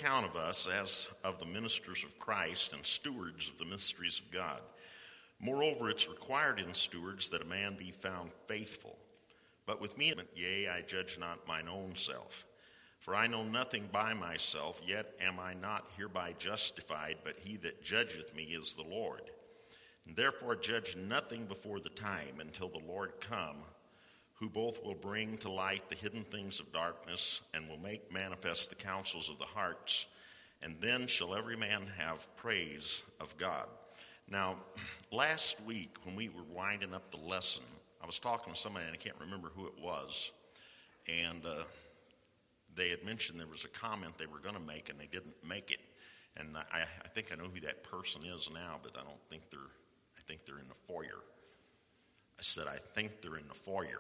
account of us as of the ministers of Christ and stewards of the mysteries of God. Moreover, it's required in stewards that a man be found faithful. But with me, yea, I judge not mine own self. For I know nothing by myself, yet am I not hereby justified, but he that judgeth me is the Lord. And therefore judge nothing before the time until the Lord come, who both will bring to light the hidden things of darkness and will make manifest the counsels of the hearts. And then shall every man have praise of God. Now, last week when we were winding up the lesson, I was talking to somebody, and I can't remember who it was, and they had mentioned there was a comment they were going to make, and they didn't make it. And I think I know who that person is now, but I think they're in the foyer. I said, I think they're in the foyer.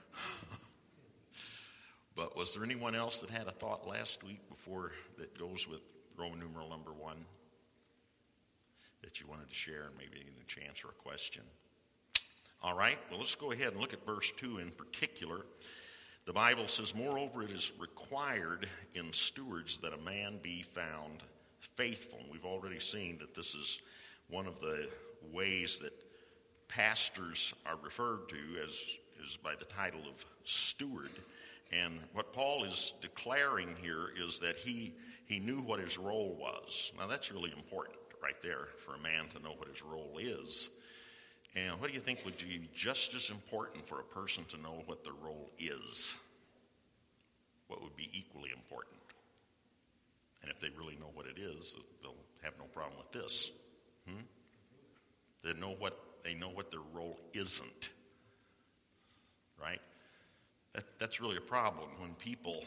But was there anyone else that had a thought last week before that goes with Roman numeral number 1 that you wanted to share, and maybe a chance or a question? All right, well, let's go ahead and look at verse 2 in particular. The Bible says, moreover, it is required in stewards that a man be found faithful. And we've already seen that this is one of the ways that pastors are referred to is by the title of steward. And what Paul is declaring here is that he knew what his role was. Now, that's really important right there for a man to know what his role is. And what do you think would be just as important for a person to know what their role is? What would be equally important? And if they really know what it is, they'll have no problem with this. They know what their role isn't. Right? That's really a problem when people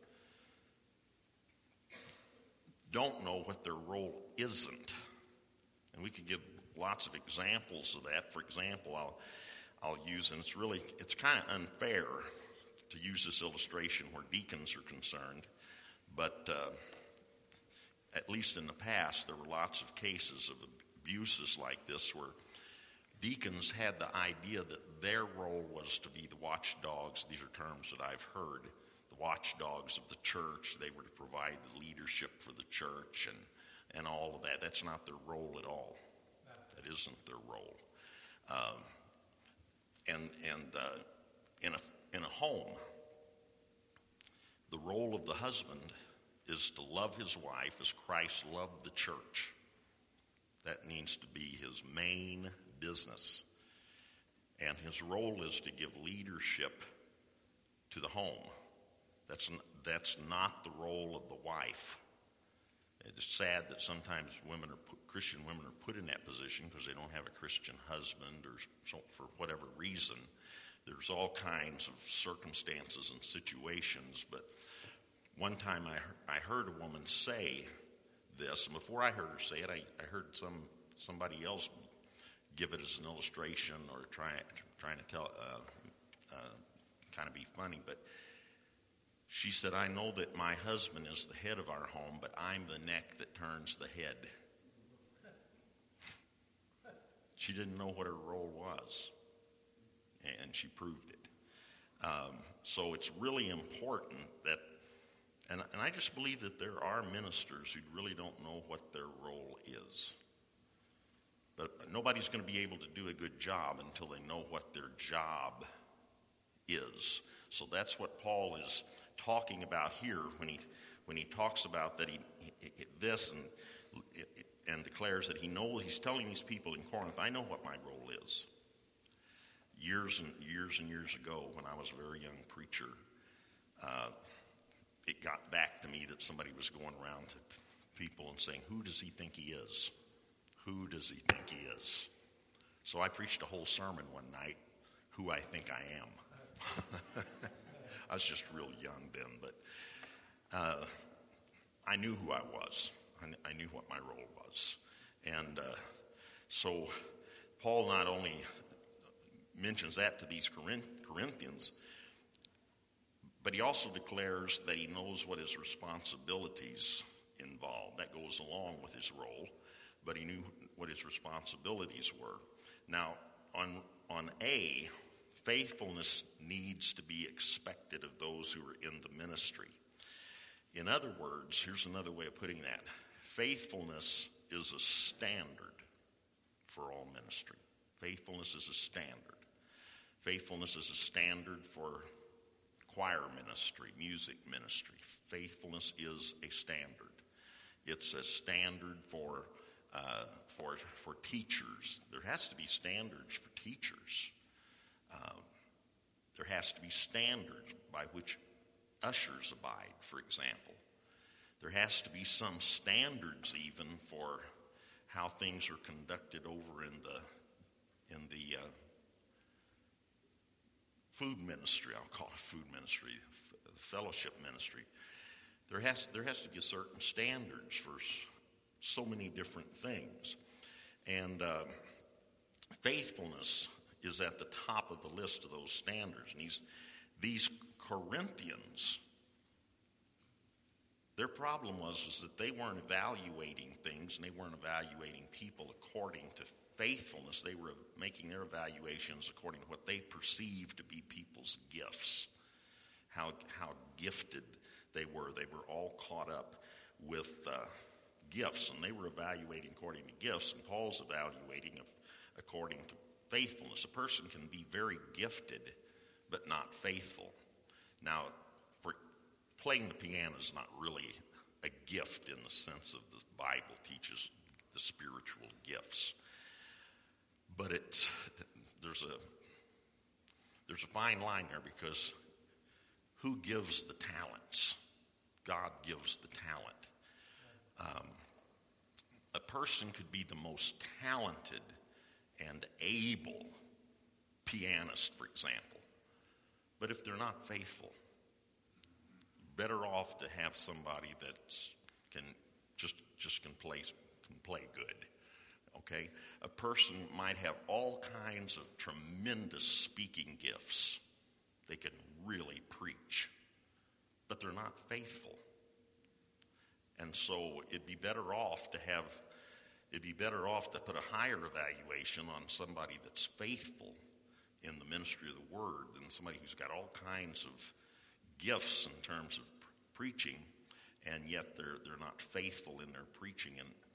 don't know what their role isn't. And we could give lots of examples of that. For example, I'll use, and it's kind of unfair to use this illustration where deacons are concerned, but at least in the past, there were lots of cases of abuses like this where deacons had the idea that their role was to be the watchdogs. These are terms that I've heard. The watchdogs of the church. They were to provide the leadership for the church and all of that. That's not their role at all. That isn't their role. In a home, the role of the husband is to love his wife as Christ loved the church. That needs to be his main business. And his role is to give leadership to the home. That's not the role of the wife. It's sad that sometimes Christian women are put in that position because they don't have a Christian husband or so, for whatever reason. There's all kinds of circumstances and situations, but one time I heard a woman say this, and before I heard her say it, I heard somebody else give it as an illustration or trying to tell, kind of be funny, but she said, I know that my husband is the head of our home, but I'm the neck that turns the head. She didn't know what her role was, and she proved it. So it's really important that, and I just believe that there are ministers who really don't know what their role is. But nobody's going to be able to do a good job until they know what their job is. So that's what Paul is talking about here when he talks about that and declares that he knows. He's telling these people in Corinth, I know what my role is. Years and years ago, when I was a very young preacher, it got back to me that somebody was going around to people and saying, who does he think he is? Who does he think he is? So I preached a whole sermon one night, who I think I am. I was just real young then, but I knew who I was. I knew what my role was. And so Paul not only mentions that to these Corinthians, but he also declares that he knows what his responsibilities involve. That goes along with his role, but he knew what his responsibilities were. Now, on faithfulness needs to be expected of those who are in the ministry. In other words, here's another way of putting that. Faithfulness is a standard for all ministry. Faithfulness is a standard. Faithfulness is a standard for choir ministry, music ministry. Faithfulness is a standard. It's a standard for teachers. There has to be standards for teachers. There has to be standards by which ushers abide, for example. There has to be some standards even for how things are conducted over in the food ministry. I'll call it food ministry, fellowship ministry. There has to be certain standards for so many different things. And faithfulness is at the top of the list of those standards. And these Corinthians, their problem was that they weren't evaluating things, and they weren't evaluating people according to faithfulness. They were making their evaluations according to what they perceived to be people's gifts, how gifted they were. They were all caught up with gifts, and they were evaluating according to gifts, and Paul's evaluating according to faithfulness. A person can be very gifted but not faithful. Now, for playing the piano is not really a gift in the sense of the Bible teaches the spiritual gifts. But there's a fine line there, because who gives the talents? God gives the talent. A person could be the most talented and able pianist, for example, but if they're not faithful, better off to have somebody that can play good. Okay, a person might have all kinds of tremendous speaking gifts. They can really preach, but they're not faithful. And so it'd be better off to put a higher evaluation on somebody that's faithful in the ministry of the word than somebody who's got all kinds of gifts in terms of preaching, and yet they're not faithful in their preaching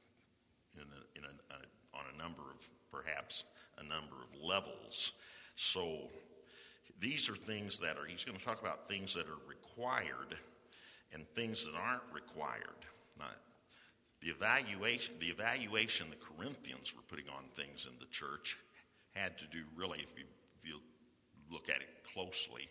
on a number of levels. So these are things that he's going to talk about things that are required and things that aren't required. Now, the evaluation the Corinthians were putting on things in the church had to do, really, if you look at it closely,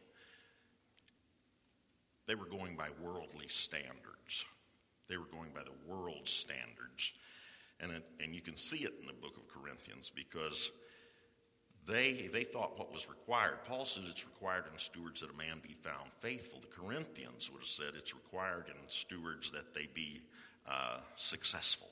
they were going by worldly standards. They were going by the world's standards. And you can see it in the book of Corinthians, because they thought what was required. Paul says it's required in stewards that a man be found faithful. The Corinthians would have said it's required in stewards that they be successful.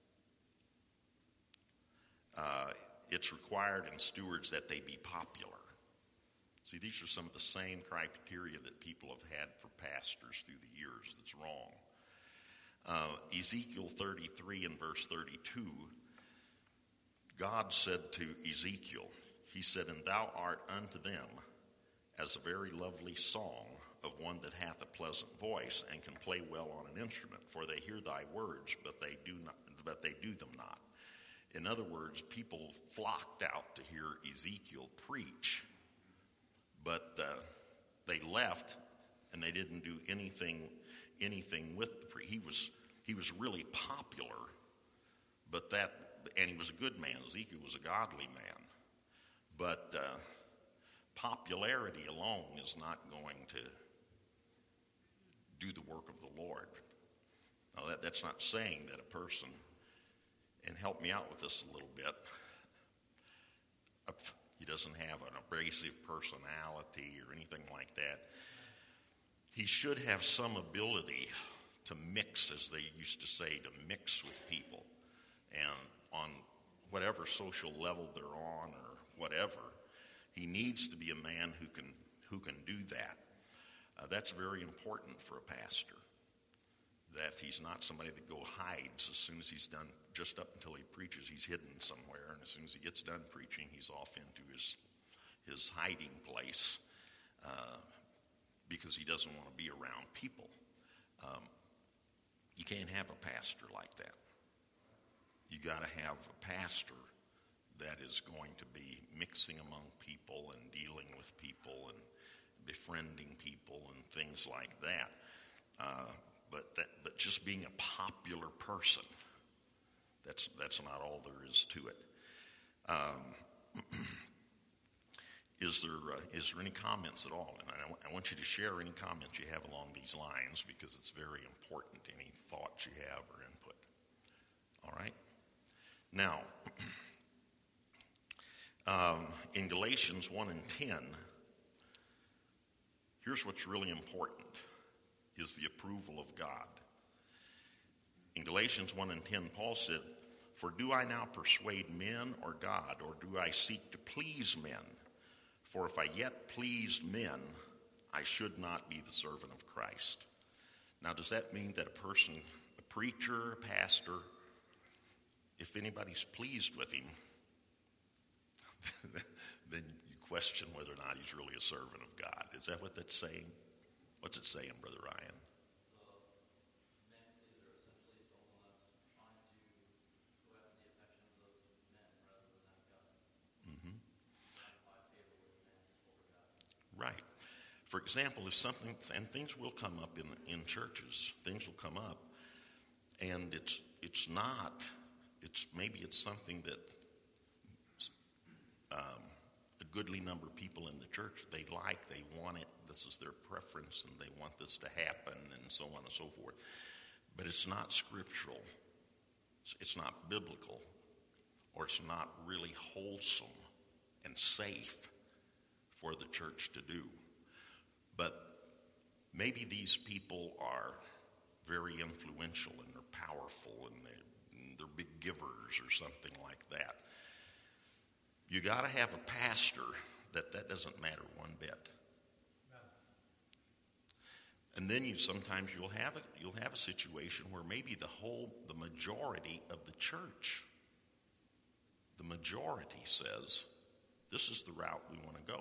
It's required in stewards that they be popular. See, these are some of the same criteria that people have had for pastors through the years. That's wrong. Ezekiel 33 and verse 32, God said to Ezekiel, he said, "And thou art unto them as a very lovely song of one that hath a pleasant voice and can play well on an instrument. For they hear thy words, but they do them not." In other words, people flocked out to hear Ezekiel preach, but they left and they didn't do anything with the preach. He was really popular, and he was a good man. Ezekiel was a godly man. But popularity alone is not going to do the work of the Lord. Now, that's not saying that a person, and help me out with this a little bit, he doesn't have an abrasive personality or anything like that. He should have some ability to mix, as they used to say, to mix with people. And on whatever social level they're on or whatever, he needs to be a man who can do that. That's very important for a pastor, that he's not somebody that hides as soon as he's done. Just up until he preaches, he's hidden somewhere, and as soon as he gets done preaching, he's off into his hiding place because he doesn't want to be around people. You can't have a pastor like that. You got to have a pastor that is going to be mixing among people and dealing with people and befriending people and things like that. But just being a popular person, that's not all there is to it. Is there any comments at all? And I want you to share any comments you have along these lines, because it's very important, any thoughts you have or input. All right? Now, in Galatians 1 and 10, here's what's really important, is the approval of God. In Galatians 1 and 10, Paul said, "For do I now persuade men or God, or do I seek to please men? For if I yet pleased men, I should not be the servant of Christ." Now, does that mean that a person, a preacher, a pastor, if anybody's pleased with him, then you question whether or not he's really a servant of God? Is that what that's saying? What's it saying, Brother Ryan? Right. For example, if something, and things will come up in churches, things will come up, and maybe it's something that a goodly number of people in the church, they want it, this is their preference, and they want this to happen, and so on and so forth. But it's not scriptural, it's not biblical, or it's not really wholesome and safe for the church to do. But maybe these people are very influential and they're powerful and they're big givers or something like that. You got to have a pastor that doesn't matter one bit. No. And then sometimes you'll have a situation where maybe the majority of the church, the majority says, this is the route we want to go.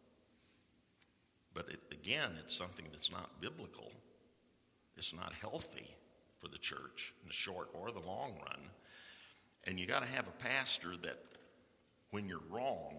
But it's something that's not biblical. It's not healthy for the church in the short or the long run. And you got to have a pastor that, when you're wrong,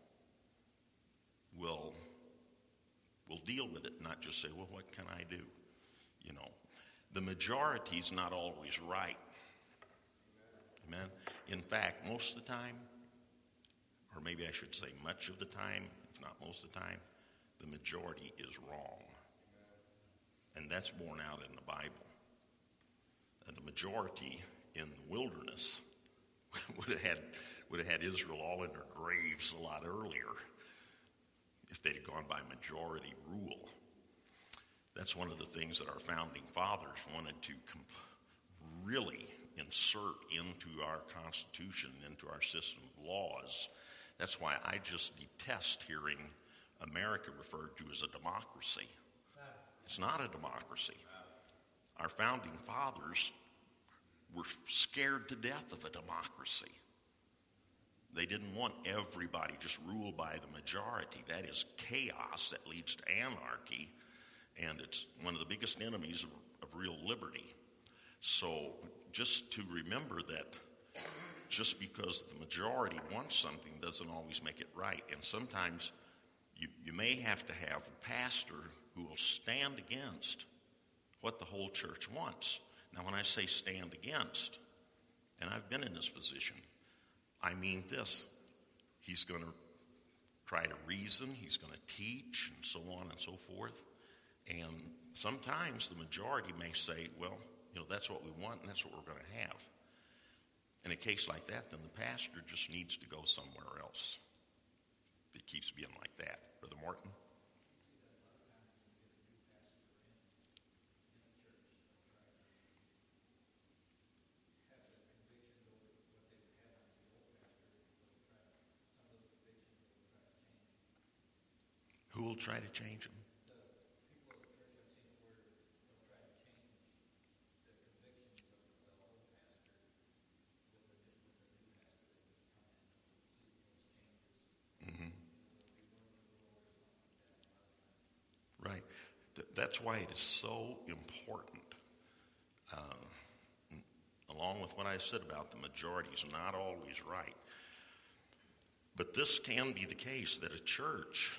will deal with it, not just say, well, what can I do? You know, the majority's not always right. Amen? In fact, most of the time, or maybe I should say much of the time, if not most of the time, the majority is wrong. And that's borne out in the Bible. And the majority in the wilderness would have had Israel all in their graves a lot earlier if they'd have gone by majority rule. That's one of the things that our founding fathers wanted to really insert into our Constitution, into our system of laws. That's why I just detest hearing America referred to as a democracy. It's not a democracy. Our founding fathers were scared to death of a democracy. They didn't want everybody just ruled by the majority. That is chaos that leads to anarchy, and it's one of the biggest enemies of real liberty. So just to remember that just because the majority wants something doesn't always make it right. And sometimes you may have to have a pastor who will stand against what the whole church wants. Now, when I say stand against, and I've been in this position, I mean this. He's going to try to reason, he's going to teach, and so on and so forth. And sometimes the majority may say, well, that's what we want, and that's what we're going to have. In a case like that, then the pastor just needs to go somewhere else. It keeps being like that. Brother Martin? Who will try to change them? Right. That's why it is so important Along with what I said about the majority is not always right. But this can be the case that a church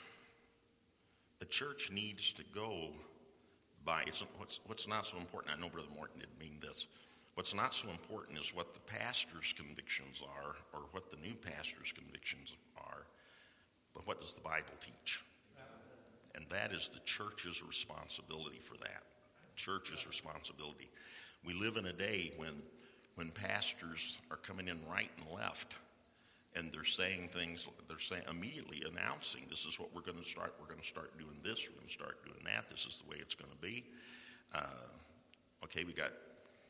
needs to go by, what's not so important, I know Brother Morton didn't mean this, what's not so important is what the pastor's convictions are or what the new pastor's convictions are, but what does the Bible teach? And that is the church's responsibility for that. Church's responsibility. We live in a day when pastors are coming in right and left, and they're saying things, immediately announcing, this is what we're going to start. We're going to start doing this. We're going to start doing that. This is the way it's going to be. Okay, we've got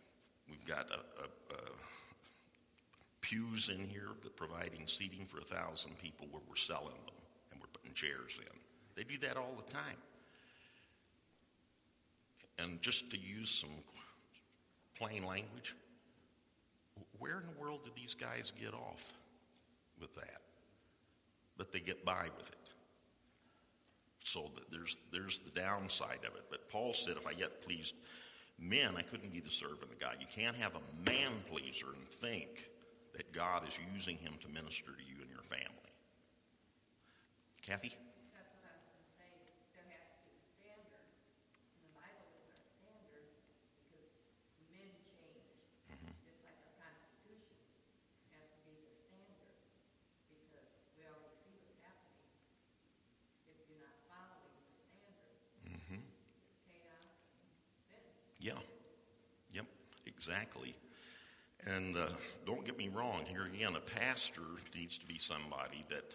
pews in here providing seating for 1,000 people where we're selling them and we're putting chairs in. They do that all the time. And just to use some plain language, where in the world did these guys get off with that? But they get by with it. So that there's the downside of it. But Paul said, if I yet pleased men, I couldn't be the servant of God. You can't have a man pleaser and think that God is using him to minister to you and your family. Kathy? Yeah, yep, exactly. And don't get me wrong, here again, a pastor needs to be somebody that,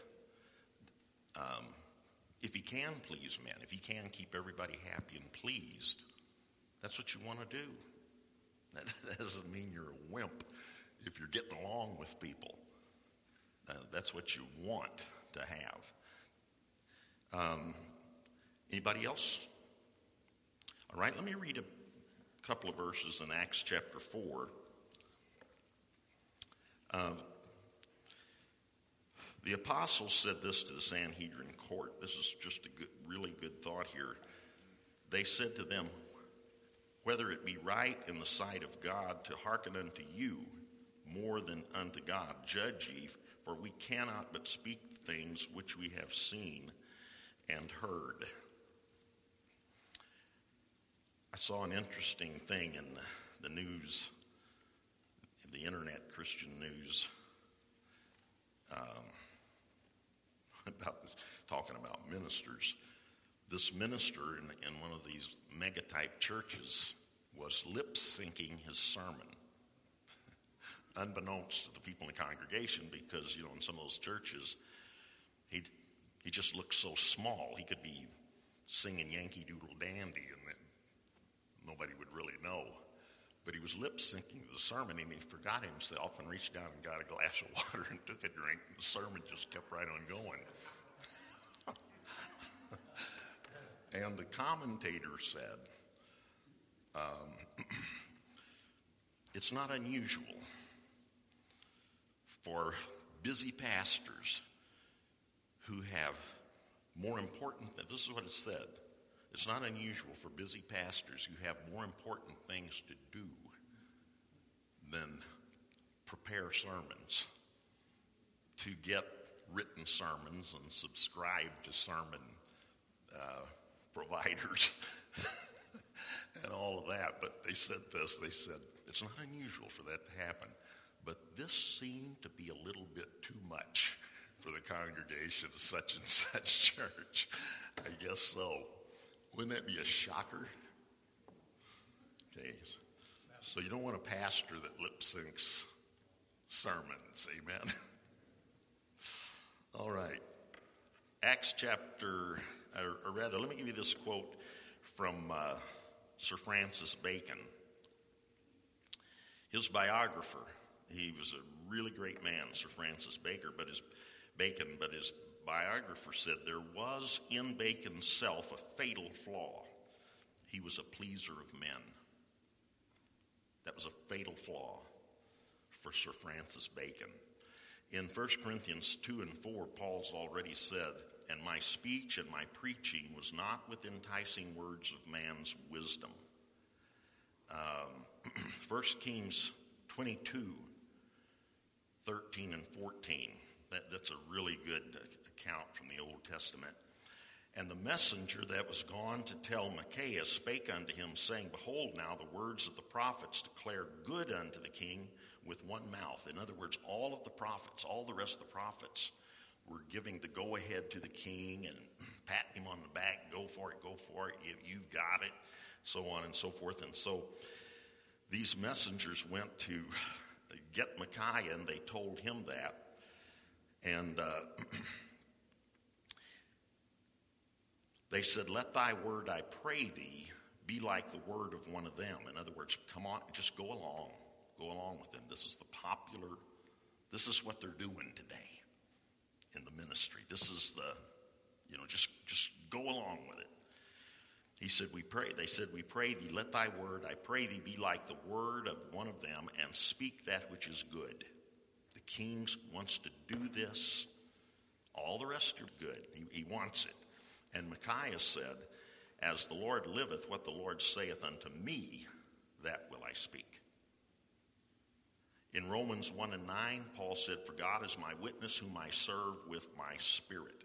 if he can please men, if he can keep everybody happy and pleased, that's what you want to do. That doesn't mean you're a wimp if you're getting along with people. That's what you want to have. Anybody else? All right, let me read a couple of verses in Acts chapter 4. The apostles said this to the Sanhedrin court. This is just a really good thought here. They said to them, whether it be right in the sight of God to hearken unto you more than unto God, judge ye, for we cannot but speak things which we have seen and heard. I saw an interesting thing in the news, the internet Christian news, talking about ministers. This minister in one of these mega-type churches was lip-syncing his sermon, unbeknownst to the people in the congregation, because, in some of those churches, he just looked so small. He could be singing Yankee Doodle Dandy, and nobody would really know. But he was lip-syncing the sermon, and he forgot himself and reached down and got a glass of water and took a drink, and the sermon just kept right on going. And the commentator said, it's not unusual for busy pastors who have more important, this is what it said, it's not unusual for busy pastors who have more important things to do than prepare sermons, to get written sermons and subscribe to sermon providers and all of that. But they said this, they said, it's not unusual for that to happen, but this seemed to be a little bit too much for the congregation of such and such church. I guess so. Wouldn't that be a shocker? Okay, so you don't want a pastor that lip syncs sermons, amen? All right. Acts chapter, or rather, let me give you this quote from Sir Francis Bacon. His biographer, he was a really great man, Sir Francis Bacon, but his biographer said there was in Bacon's self a fatal flaw. He was a pleaser of men. That was a fatal flaw for Sir Francis Bacon. In 1 Corinthians 2 and 4, Paul's already said, and my speech and my preaching was not with enticing words of man's wisdom, 1 Kings 22, 13 and 14. That's a really good account from the Old Testament. And the messenger that was gone to tell Micaiah spake unto him, saying, Behold now, the words of the prophets declare good unto the king with one mouth. In other words, all of the prophets, all the rest of the prophets were giving the go-ahead to the king and patting him on the back, go for it, you've got it, so on and so forth. And so these messengers went to get Micaiah, and they told him that. And they said, Let thy word, I pray thee, be like the word of one of them. In other words, come on, just go along with them. This is what they're doing today in the ministry. This is just go along with it. He said, They said, we pray thee, let thy word, I pray thee, be like the word of one of them, and speak that which is good. The king wants to do this. All the rest are good. He wants it. And Micaiah said, As the Lord liveth, what the Lord saith unto me, that will I speak. In Romans 1 and 9, Paul said, For God is my witness, whom I serve with my spirit.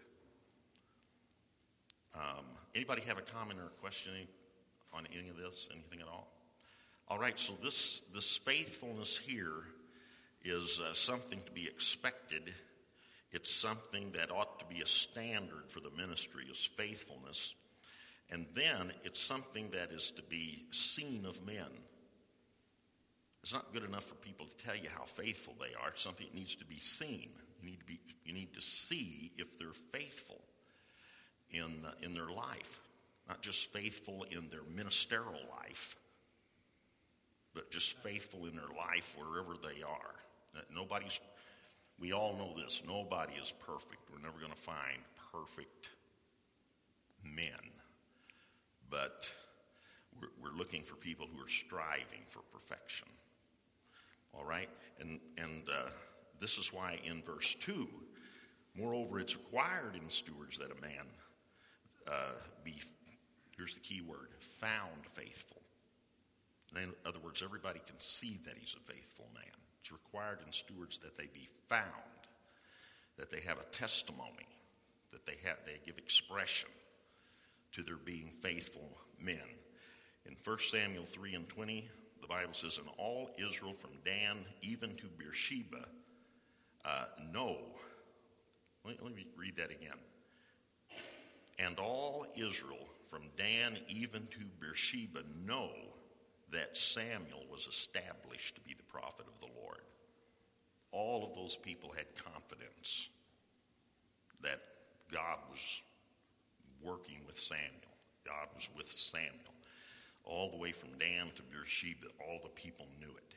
Anybody have a comment or a question on any of this, anything at all? All right, so this faithfulness here is something to be expected. It's something that ought to be a standard for the ministry, is faithfulness. And then it's something that is to be seen of men. It's not good enough for people to tell you how faithful they are. It's something that needs to be seen. You need to see if they're faithful in their life, not just faithful in their ministerial life, but just faithful in their life wherever they are. We all know this. Nobody is perfect. We're never going to find perfect men, but we're looking for people who are striving for perfection. All right, and this is why in verse 2, moreover, it's required in stewards that a man be, here's the key word, found faithful. In other words, everybody can see that he's a faithful man. It's required in stewards that they be found, that they have a testimony, that they give expression to their being faithful men. In 1 Samuel 3 and 20, the Bible says, And all Israel from Dan even to Beersheba know. Let me read that again. And all Israel from Dan even to Beersheba know that Samuel was established to be the prophet of the Lord. All of those people had confidence that God was working with Samuel. God was with Samuel. All the way from Dan to Beersheba, all the people knew it.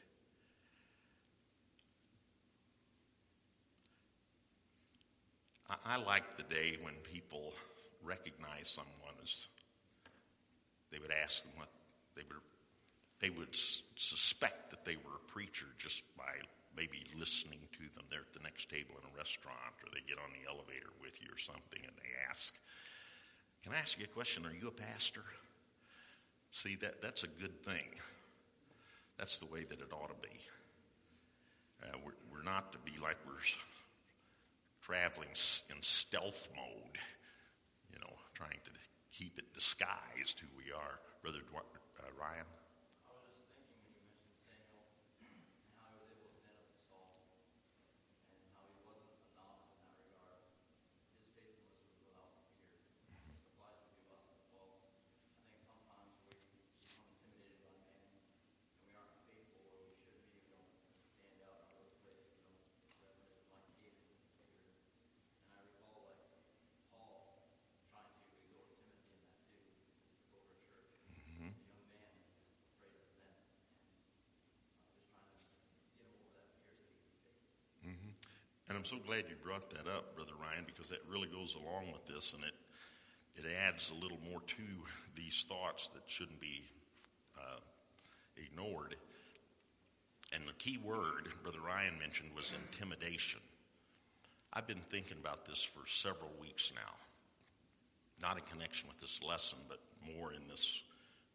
I like the day when people recognize someone as, they would ask them what they would suspect that they were a preacher just by maybe listening to them. They're at the next table in a restaurant, or they get on the elevator with you or something, and they ask, Can I ask you a question? Are you a pastor? See, that's a good thing. That's the way that it ought to be. We're not to be like we're traveling in stealth mode, trying to keep it disguised who we are. Brother Ryan? I was just thinking when you mentioned Samuel and how he was able to stand up to Saul and how he wasn't a novice in that regard. His faithfulness was without fear. It applies to us as well. I think sometimes we become intimidated by man and we aren't faithful where we should be. We don't stand out in our workplace. We don't like David in particular. And I recall Paul trying to exhort Timothy in that too, over a church. Mm-hmm. A young man is afraid of men, and just trying to get him over that fear so he can be faithful. Mm-hmm. And I'm so glad you brought that up, Brother Ryan, because that really goes along with this, and it adds a little more to these thoughts that shouldn't be ignored. And the key word Brother Ryan mentioned was intimidation. I've been thinking about this for several weeks now, not in connection with this lesson, but more in this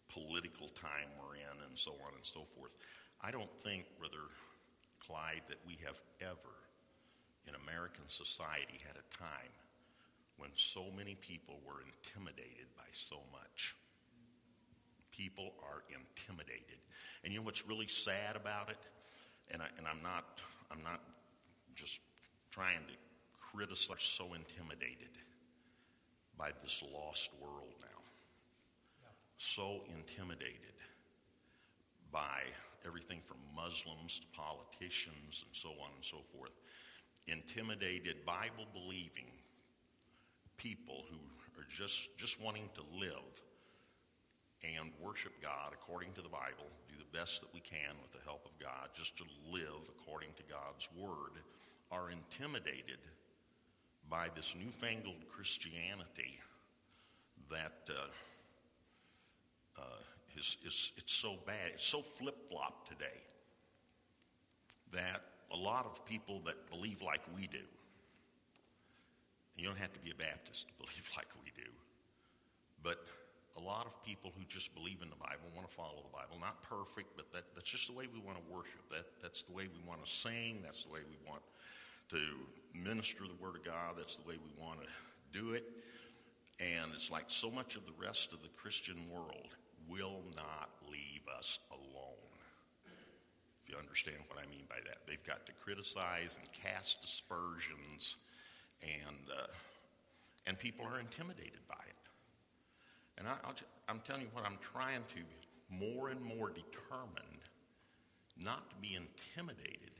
political time we're in and so on and so forth. I don't think, Brother Clyde, that we have ever in American society had a time when so many people were intimidated by so much. People are intimidated. And you know what's really sad about it? And I'm not just trying to criticize, so intimidated by this lost world now. So intimidated by everything from Muslims to politicians and so on and so forth. Intimidated, Bible-believing people who are just wanting to live and worship God according to the Bible, do the best that we can with the help of God, just to live according to God's Word, are intimidated by this newfangled Christianity that it's so bad. It's so flip-flop today that a lot of people that believe like we do, you don't have to be a Baptist to believe like we do, but a lot of people who just believe in the Bible, want to follow the Bible, not perfect, but that's just the way we want to worship. That's the way we want to sing. That's the way we want to minister the Word of God. That's the way we want to do it. And it's like so much of the rest of the Christian world will not leave us alone. If you understand what I mean by that. They've got to criticize and cast aspersions, and people are intimidated by it. And I'm telling you what, I'm trying to more and more determined not to be intimidated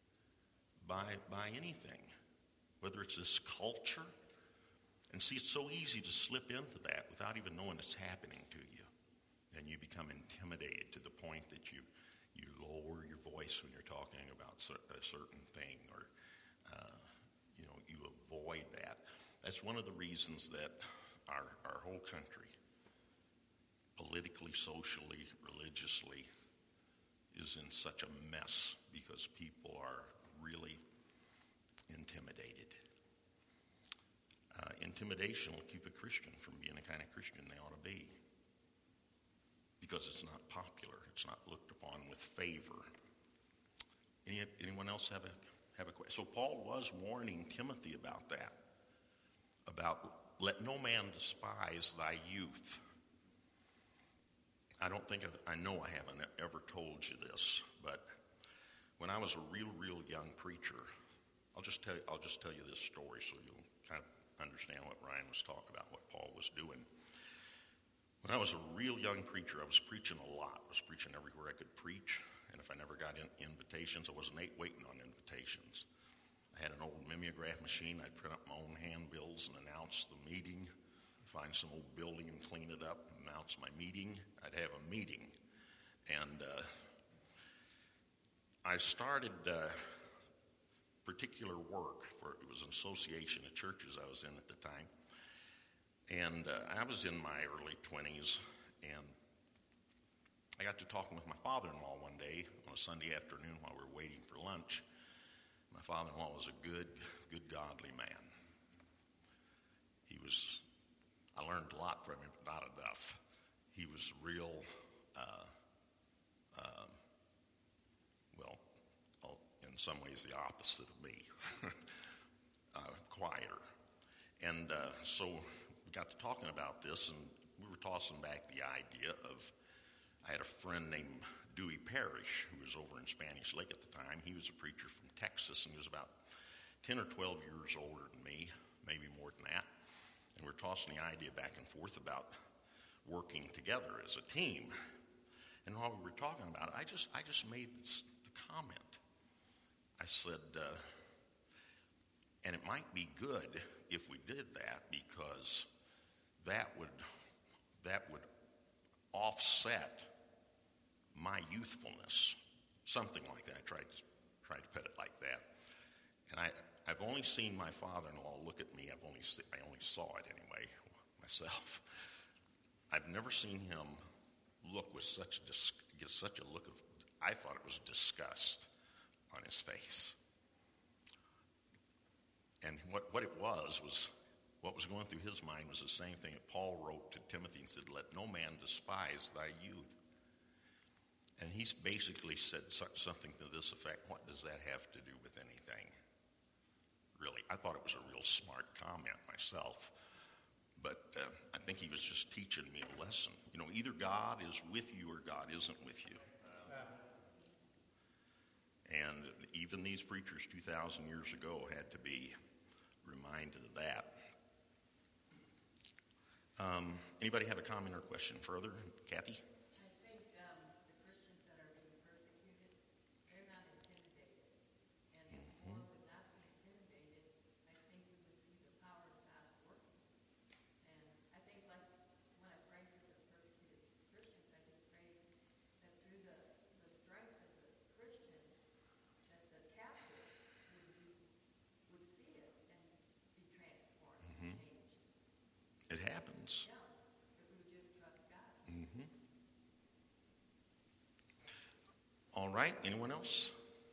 by anything, whether it's this culture. And see, it's so easy to slip into that without even knowing it's happening to you. And you become intimidated to the point that you lower your voice when you're talking about a certain thing, or you avoid that. That's one of the reasons that our whole country, politically, socially, religiously, is in such a mess, because people are really intimidated. Intimidation will keep a Christian from being the kind of Christian they ought to be, because it's not popular. It's not looked upon with favor. Anyone else have a question? So Paul was warning Timothy about that, about let no man despise thy youth. I know I haven't ever told you this, but when I was a real young preacher, I'll just tell you this story so you'll kind of understand what Ryan was talking about, what Paul was doing. When I was a real young preacher, I was preaching a lot. I was preaching everywhere I could preach, and if I never got invitations, I wasn't waiting on invitations. I had an old mimeograph machine. I'd print up my own handbills and announce the meeting, find some old building and clean it up, announce my meeting. I'd have a meeting. And I started particular work it was an association of churches I was in at the time. And I was in my early 20s, and I got to talking with my father-in-law one day on a Sunday afternoon while we were waiting for lunch. My father-in-law was a good godly man. I learned a lot from him, but not enough. He was real, in some ways the opposite of me, quieter. And so we got to talking about this, and we were tossing back the idea of, I had a friend named Dewey Parrish, who was over in Spanish Lake at the time. He was a preacher from Texas, and he was about 10 or 12 years older than me, maybe more than that. And we're tossing the idea back and forth about working together as a team. And while we were talking about it, I just made the comment. I said, and it might be good if we did that, because that would offset my youthfulness, something like that. I tried to put it like that. And I've only seen my father-in-law look at me. I only saw it anyway myself. I've never seen him look with get such a look of, I thought it was disgust on his face. And what it was what was going through his mind was the same thing that Paul wrote to Timothy and said, let no man despise thy youth. And he's basically said something to this effect, what does that have to do with anything? Really, I thought it was a real smart comment myself. But I think he was just teaching me a lesson. You know, either God is with you or God isn't with you. And even these preachers 2,000 years ago had to be reminded of that. Anybody have a comment or question further? Kathy? I think the Christians that are being persecuted, they're not intimidated. And if more would not be intimidated, I think we would see the power of God working. And I think like when I prayed for the persecuted Christians, I just prayed that through the strength of the Christian, that the captive would see it and be transformed and changed. It happens. Yeah, if we would just trust God. All right, anyone else?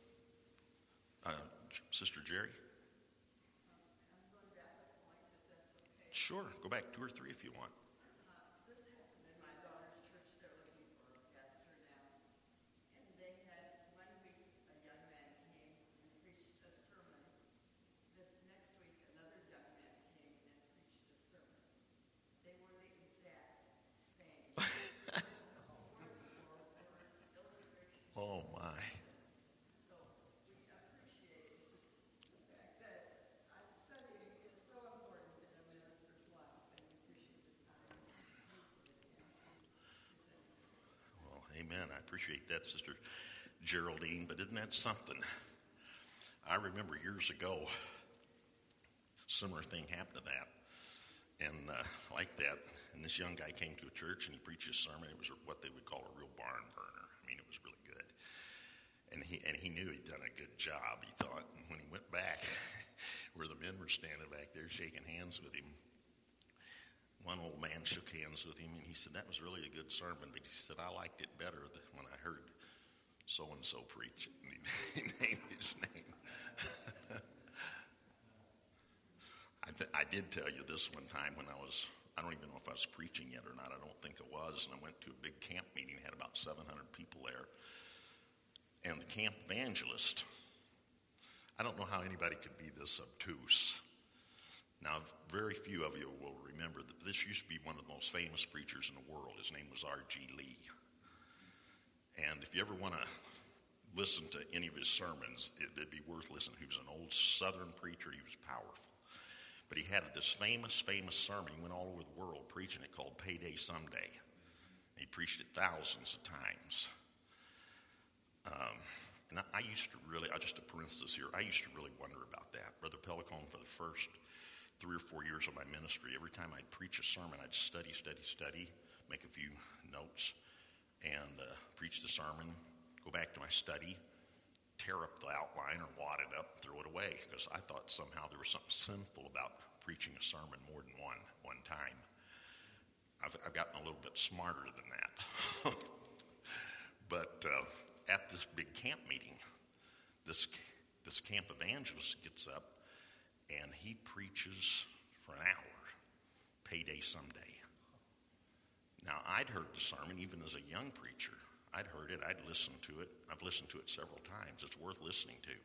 Sister Jerry? I'm going back a point, if that's okay. Sure, go back 2 or 3 if you want. This happened in my daughter's church. They're looking for a pastor now. And they had, one week, a young man came and preached a sermon. This next week, another young man came and preached a sermon. They were the exact same. Oh, my. So we appreciate the fact that studying is so important in a minister's life, and we appreciate the time. Well, amen. I appreciate that, Sister Geraldine. But isn't that something? I remember years ago, similar thing happened to that. And like that, and this young guy came to a church and he preached his sermon. It was what they would call a real barn burner. I mean, it was really good. And he knew he'd done a good job, he thought. And when he went back, where the men were standing back there shaking hands with him, one old man shook hands with him and he said, that was really a good sermon. But he said, I liked it better when I heard so-and-so preach it. And he named his name. I did tell you this one time when I don't even know if I was preaching yet or not. I don't think it was. And I went to a big camp meeting, had about 700 people there. And the camp evangelist, I don't know how anybody could be this obtuse. Now, very few of you will remember that this used to be one of the most famous preachers in the world. His name was R.G. Lee. And if you ever want to listen to any of his sermons, it'd be worth listening. He was an old Southern preacher. He was powerful. But he had this famous sermon. He went all over the world preaching it, called Payday Someday. He preached it thousands of times. And I used to really, just a parenthesis here, I used to really wonder about that. Brother Pelicone, for the first 3 or 4 years of my ministry, every time I'd preach a sermon, I'd study, make a few notes, and preach the sermon, go back to my study, tear up the outline or wad it up, throw it away, because I thought somehow there was something sinful about preaching a sermon more than one time. I've gotten a little bit smarter than that. But at this big camp meeting, this camp evangelist gets up and he preaches for an hour, Payday Someday. Now, I'd heard the sermon even as a young preacher. I'd heard it. I'd listened to it. I've listened to it several times. It's worth listening to.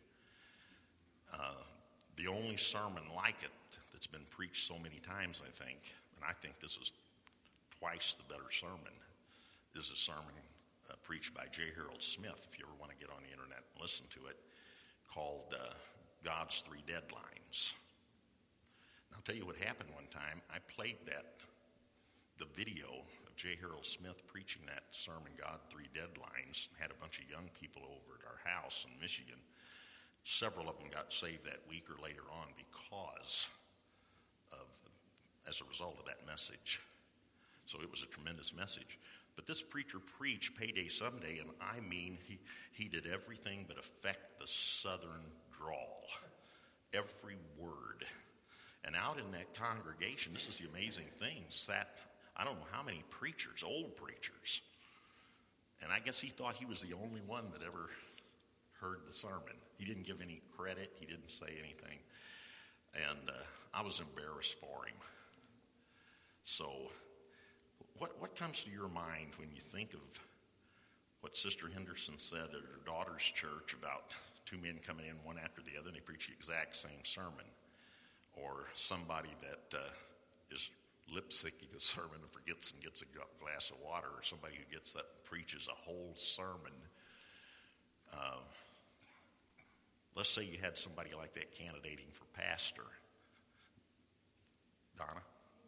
The only sermon like it that's been preached so many times, I think, and I think this is twice the better sermon, is a sermon preached by J. Harold Smith, if you ever want to get on the internet and listen to it, called God's Three Deadlines. And I'll tell you what happened one time. I played the video of J. Harold Smith preaching that sermon, God, Three Deadlines, had a bunch of young people over at our house in Michigan. Several of them got saved that week or later on as a result of that message. So it was a tremendous message. But this preacher preached Payday Someday, and I mean, he did everything but affect the Southern drawl. Every word. And out in that congregation, this is the amazing thing, sat, I don't know how many preachers, old preachers. And I guess he thought he was the only one that ever heard the sermon. He didn't give any credit. He didn't say anything. And I was embarrassed for him. So what comes to your mind when you think of what Sister Henderson said at her daughter's church about two men coming in one after the other and they preach the exact same sermon? Or somebody that is lip-syncing a sermon and forgets and gets a glass of water, or somebody who gets up and preaches a whole sermon. Let's say you had somebody like that candidating for pastor. Donna?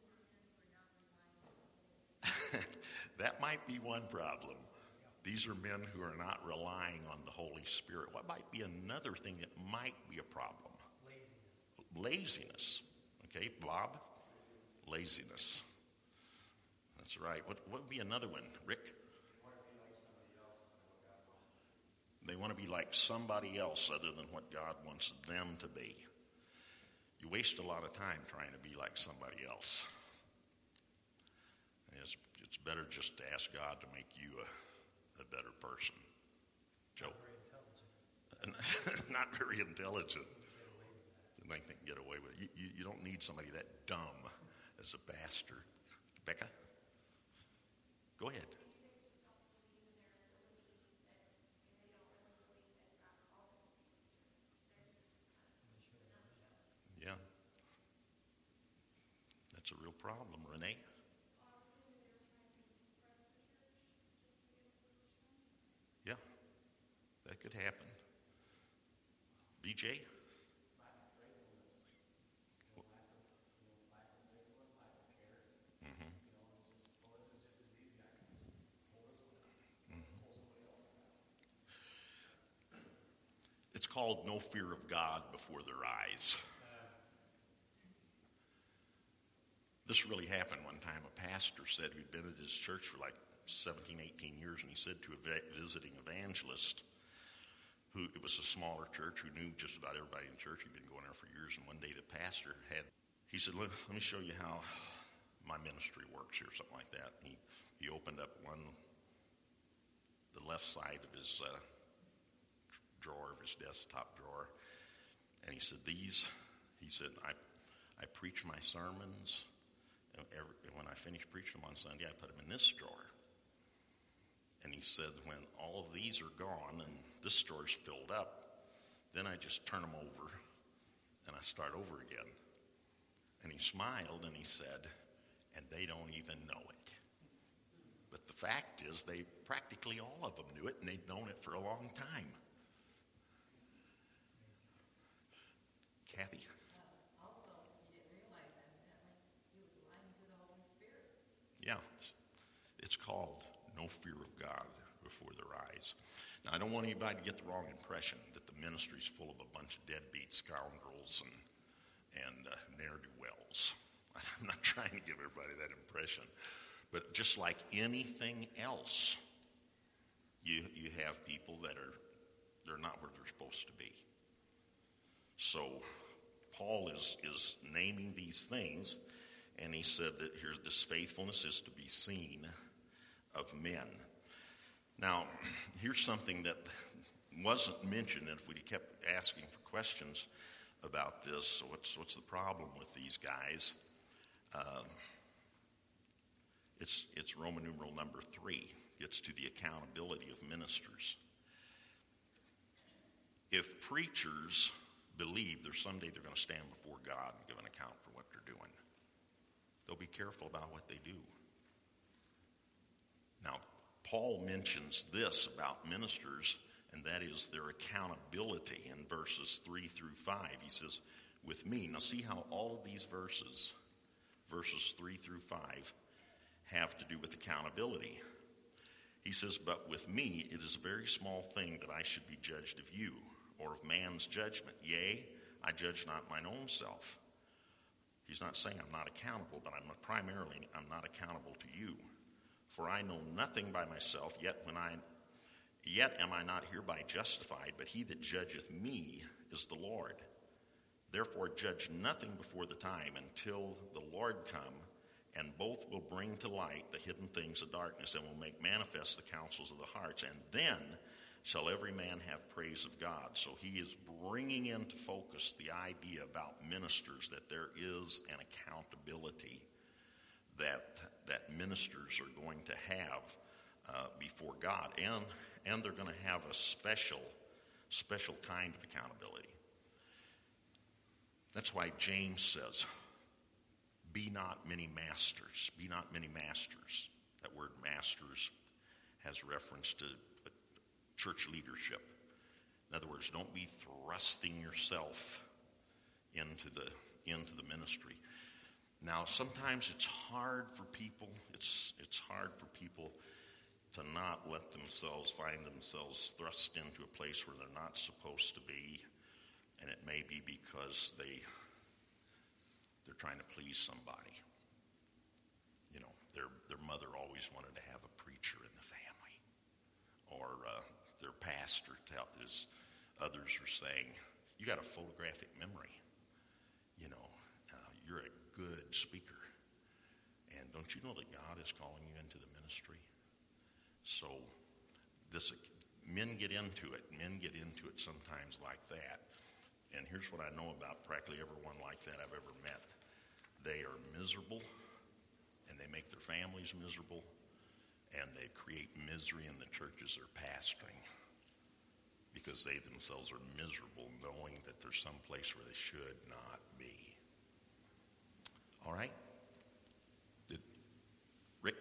That might be one problem. These are men who are not relying on the Holy Spirit. What might be another thing that might be a problem? Laziness. Okay, Bob? Laziness. That's right. What would be another one? Rick? They want to be like somebody else other than what God wants them to be. You waste a lot of time trying to be like somebody else. It's better just to ask God to make you a better person. Joe? Not very intelligent. And they can get away with it. You don't need somebody that dumb as a pastor. Becca? Go ahead. Yeah. That's a real problem. Renee? Yeah. That could happen. BJ? It's called no fear of God before their eyes. This really happened one time. A pastor said who'd been at his church for like 17, 18 years, and he said to a visiting evangelist, who it was a smaller church, who knew just about everybody in church. He'd been going there for years, and one day the pastor he said, let me show you how my ministry works here, something like that. He opened up the left side of his drawer, of his desktop drawer, and he said, I preach my sermons, and when I finish preaching them on Sunday, I put them in this drawer. And he said, when all of these are gone and this drawer's filled up, then I just turn them over and I start over again. And he smiled and he said, and they don't even know it. But the fact is, practically all of them knew it, and they'd known it for a long time. Kathy? Also, he didn't realize that he was lying to the Holy Spirit. Yeah, it's called no fear of God before their eyes. Now, I don't want anybody to get the wrong impression that the ministry's full of a bunch of deadbeat scoundrels and ne'er-do-wells. I'm not trying to give everybody that impression. But just like anything else, you have people they're not where they're supposed to be. So Paul is naming these things, and he said that here's this faithfulness is to be seen of men. Now, here's something that wasn't mentioned, and if we kept asking for questions about this, so what's the problem with these guys? It's Roman numeral number 3. It's to the accountability of ministers. If preachers believe there's someday they're going to stand before God and give an account for what they're doing, they'll be careful about what they do. Now, Paul mentions this about ministers, and that is their accountability in verses 3 through 5. He says, with me. Now see how all of these verses 3 through 5, have to do with accountability. He says, but with me it is a very small thing that I should be judged of you, or of man's judgment. Yea, I judge not mine own self. He's not saying I'm not accountable, but I'm not accountable to you. For I know nothing by myself, yet am I not hereby justified, but he that judgeth me is the Lord. Therefore judge nothing before the time until the Lord come, and both will bring to light the hidden things of darkness, and will make manifest the counsels of the hearts. And then shall every man have praise of God. So he is bringing into focus the idea about ministers, that there is an accountability that ministers are going to have before God, and they're going to have a special kind of accountability. That's why James says, be not many masters. Be not many masters. That word masters has reference to church leadership. In other words, don't be thrusting yourself into the ministry. Now, sometimes it's hard for people. It's hard for people to not find themselves thrust into a place where they're not supposed to be, and it may be because they're trying to please somebody. You know, their mother always wanted to have a preacher in the family, or their pastor as others are saying, you got a photographic memory. You know, you're a good speaker, and don't you know that God is calling you into the ministry? So men get into it. Men get into it sometimes like that. And here's what I know about practically everyone like that I've ever met. They are miserable, and they make their families miserable, and they create misery in the churches they're pastoring because they themselves are miserable knowing that there's some place where they should not be. All right? Rick?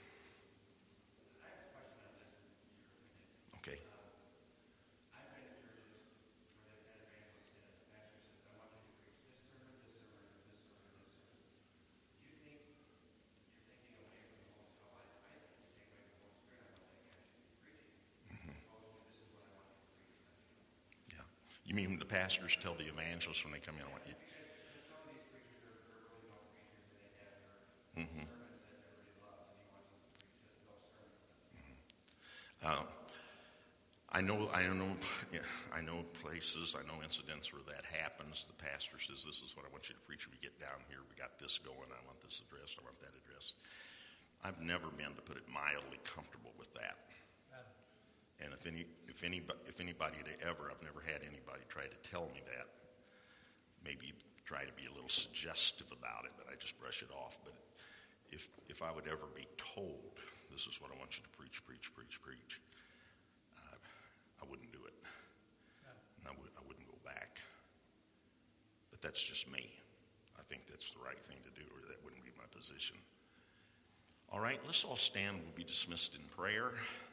Okay. Yeah. You mean the pastors tell the evangelists when they come in, I want you. Mm-hmm. I know places, I know incidents where that happens. The pastor says, this is what I want you to preach when we get down here. We got this going. I want this addressed. I want that addressed. I've never been, to put it mildly, comfortable with that. And if anybody I've never had anybody try to tell me that. Maybe try to be a little suggestive about it, but I just brush it off. But if I would ever be told, this is what I want you to preach, I wouldn't do it. And I wouldn't go back. But that's just me. I think that's the right thing to do, or that wouldn't be my position. All right, let's all stand. We'll be dismissed in prayer.